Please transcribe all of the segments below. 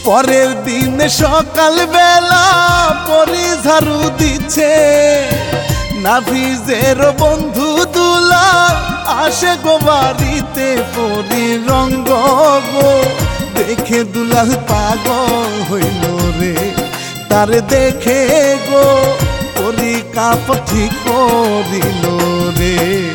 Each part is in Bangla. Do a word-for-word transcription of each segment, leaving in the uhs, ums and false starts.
পরের দিন সকাল বেলা পরি ঝাড়ু দিচ্ছে, নাফিজের বন্ধু দুলাল আসে গো বাড়িতে। পরি রঙ্গ গো দেখে দুলাল পাগল হইল রে, তার দেখে গো পরি কাপ ঠিক করিল রে।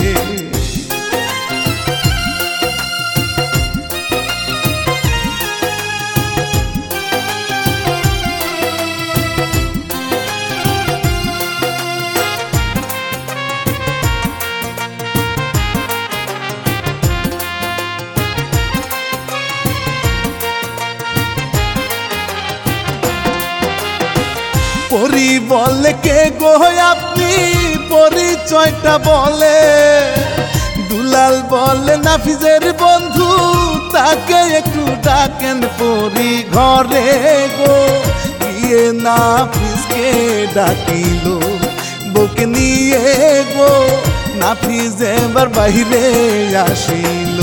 পরি বলে কে গো আপনি, পরিচয়টা বলে। দুলাল বলে নাফিজের বন্ধু, তাকে একটু ডাকেন পরি ঘরে গো। গিয়ে নাফিজকে ডাকিল, বউকে নিয়ে গো নাফিজ এবার বাহিরে আসিল।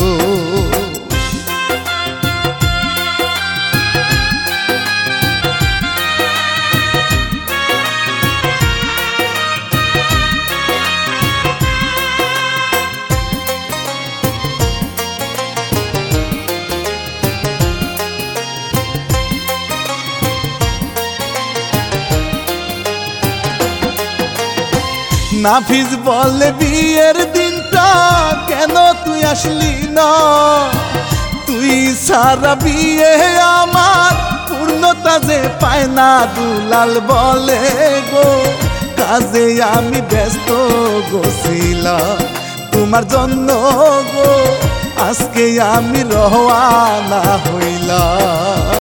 নাফিজ বলে বিয়ের দিনটা কেন তুই আসলি না, তুই সারা বিয়ে আমার পূর্ণতা যে পায় না। দুলাল বলে গো কাজে আমি ব্যস্ত গছিলাম, তোমার জন্য গো আজকে আমি রওয়ানা হইলাম।